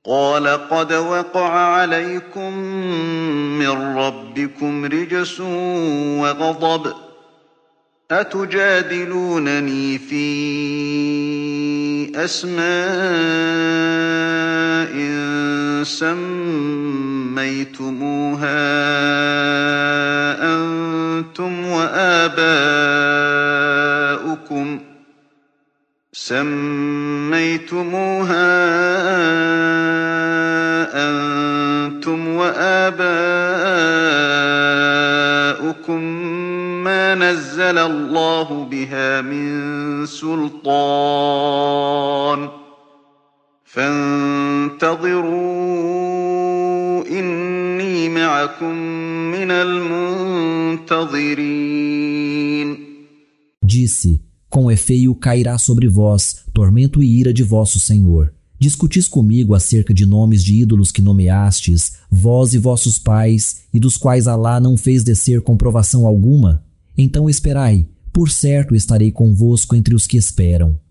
قال قد وقع عليكم من ربكم رجس وغضب أتجادلونني في أسماء سميتموها أنتم وآباؤكم ما نزل الله بها من سلطان فانتظروا إني معكم من المنتظرين. Disse: com efeito cairá sobre vós tormento e ira de vosso Senhor. Discutis comigo acerca de nomes de ídolos que nomeastes, vós e vossos pais, e dos quais Alá não fez descer comprovação alguma? Então esperai, por certo estarei convosco entre os que esperam.